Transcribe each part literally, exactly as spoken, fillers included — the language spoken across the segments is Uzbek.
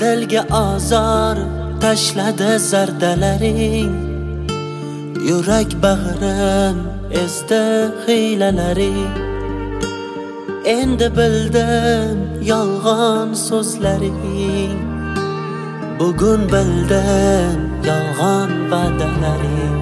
dilga azor tashladi zardalaring. Yurak bag'rim ezdi hiylalaring. Endi bildim yolg'on so'zlaring. Bugun bildim yolg'on va'dalaring.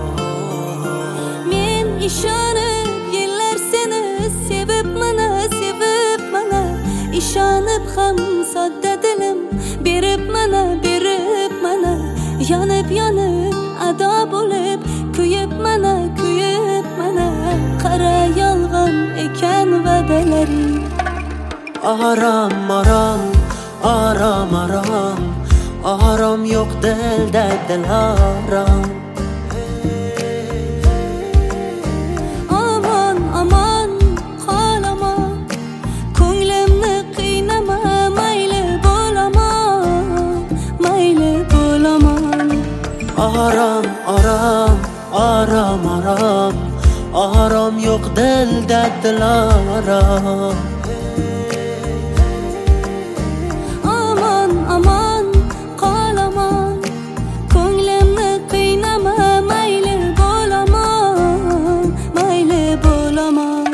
Men ishonib yillar seni sevib mana sevib mana ishonib ham sodda dilim berib mana berib mana yonib yonib ado bo'lib kuyib mana kuyib mana qara yolg'on ekan va'dalaring. Aram aram aram aram aram yo'q dilda dilaram. Aman aman qolama ko'nglimni qiynama mayli bo'laman mayli bo'laman. Aram aram aram aram aram yo'q dilda dilaram. Aman aman qolama ko'nglimni qiynama mayli bo'laman mayli bo'laman.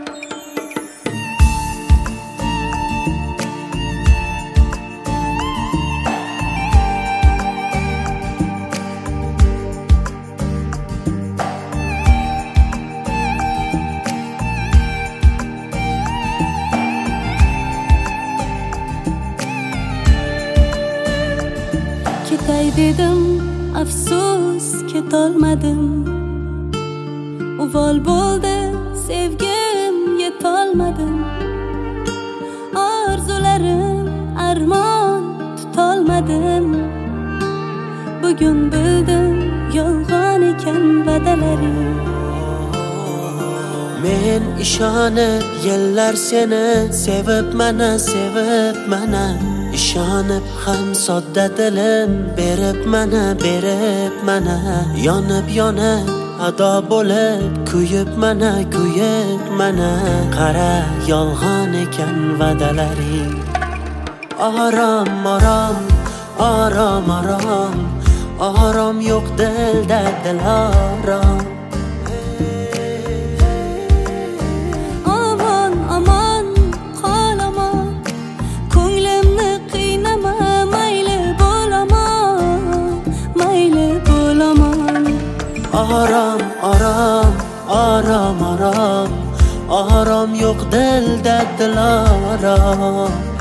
Ketay dedim afsus ketolmadim. Uvol bo'ldi sevgim yetolmadim. Orzularim armon tutolmadim. Bugun bildim yolg'on ekan va'dalaring. Men ishonib yillar seni sevib mana sevib mana ishonib ham sodda dilim berib mana berib mana yonib yonib ado bo'lib kuyib mana kuyib mana qara yolg'on ekan va'dalaring. Aram aram aram aram aram yo'q dilda dilaram. Aman aman qolama ko'nglimni qiynama mayli bo'laman mayli bo'laman. Aram aram aram aram aram yo'q dilda dilaram.